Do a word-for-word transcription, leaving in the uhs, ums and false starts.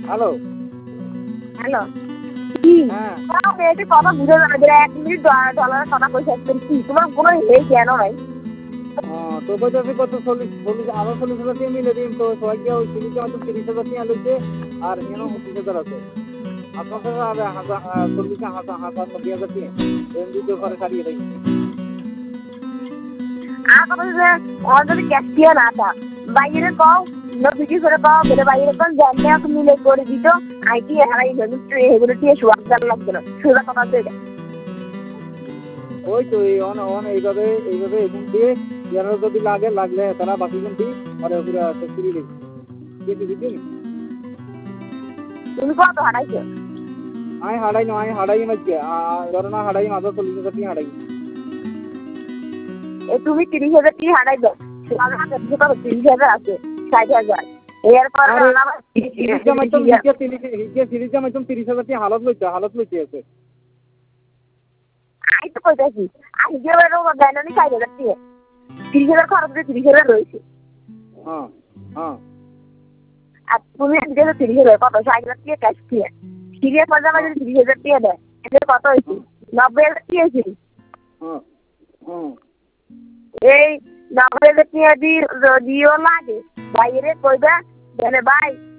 hello hello কি হ্যাঁ মেয়েটি কথা বুঝে যাবে যে এক মিনিট ডলারের কথা পয়সা কি তোমার কোনো এই জ্ঞান নাই তো কইতাছি কত চল্লিশ চল্লিশ আরো চল্লিশ হাজার টাকা মিলে দিন তো সবাই গিয়ে ওই সিলিকে হয়তো তিরিশ হাজার টাকা লইছে আর এন পঁচিশ হাজার আছে আপনার কাছে আর হাজার চল্লিশে হাজার হাজার নব্বই হাজার টাকা এম দিতে পারে সারিয়ে দেয় আর কথা যে ওর যদি ক্যাশ দিয়ে না থা বাইরে কও নদী করে কও বলে বাইরে কোন জানলে আপনি মিলে করে দিত আইটি হারাই গেল এগুলো দিয়ে সুয়াদার লাগবে না সুদা কথা দেবে ওই তো এই অন অন এইভাবে এইভাবে এখন দিয়ে যারা যদি লাগে লাগলে তারা বাকি কিন্তু আরে পুরো ফ্রি দেবে দিয়ে দিবি তুমি কত হারাইছো আমি হারাই না আমি হারাই মাঝে ধরো না হারাই মাঝে চল্লিশ হাজার টাকা হারাই এ তুমি তিরিশ হাজার টাকা হারাই দাও তিরিশ হাজার আছে ষাট হাজার এরপর তিরিশ হাজার টাকা হালত লইছে হালত লইছে আছে আমি তো কইতাছি আমি যে দেয় না ষাট হাজার টাকা তিরিশ হাজার খরচ দিয়ে তিরিশ হাজার রয়েছে হ্যাঁ হ্যাঁ আর তুমি দিলে তিরিশ হাজার কত ষাট হাজার টাকা ক্যাশ দিয়ে সিরিয়াস পর্যন্ত আমার যদি তিরিশ হাজার টাকা দেয় এদের কত হয়েছে নব্বই হাজার টাকা হয়েছে হ্যাঁ হ্যাঁ এই নব্বই হাজার টাকা দিয়ে যদিও লাগে বাইরে কইবা বলে ভাই